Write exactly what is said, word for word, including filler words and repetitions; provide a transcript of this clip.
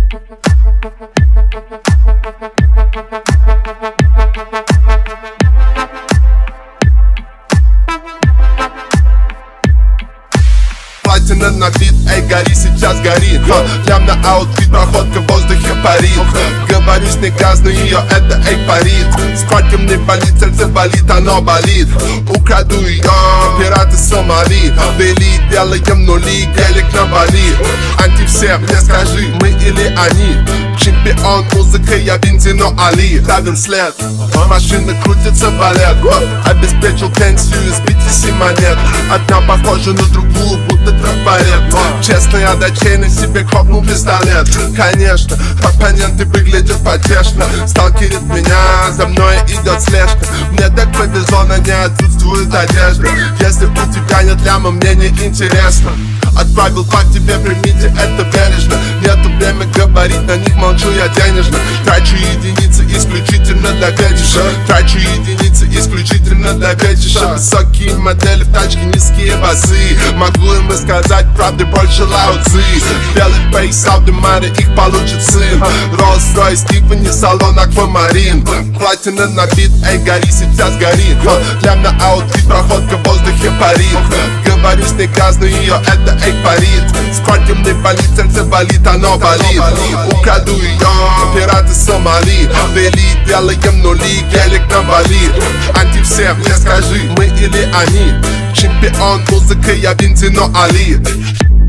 Платина на бит, эй, гори, сейчас гори. Лям на аутфит, проходка в воздухе парит. Говорю с ней грязно, ее это, эй, парит. Сколько мне болит, сердце болит, оно болит. Украду ее, пираты Сомали. Вели, делаем нули, гелик на Бали. Анти всем, мне скажи, мы или они. Чемпион музыка, я Бензино Али. Давим след, машины крутятся балет. Обеспечил пенсию из пятидесяти монет. Одна похожа на другую, будто трафарет. Честно, я до чей на себе хлопнул пистолет. Конечно, оппоненты выглядят потешно. Сталкерит меня, за мной идет слежка. Мне так повезло, на ней отсутствует одежда. Если у тебя нет ляма, мне не интересно. Отправил факт тебе, примите это бережно. Нету время говорить, на них молчу я денежно. Трачу единицы исключительно для фетиша. Трачу единицы исключительно для фетиша. Высокие модели в тачке, низкие басы. Могу им сказать правды больше Лао Цзи. Белый бейс, Аудемаре, их получит сын. Rolls-Royce, Тиффани, салон Аквамарин. Платина на бит, эй, гори, сейчас гори. Лям на аутфит, проходка в воздухе парит. Говорю с ней грязно, ее это, эй, парит. Сколько мне болит, сердце болит, оно болит. Украду ее, пираты Сомали. Вели, делаем нули, гелик на Бали. Анти всем, мне скажи, мы или они. Чемпион музыка, я Бензино Али.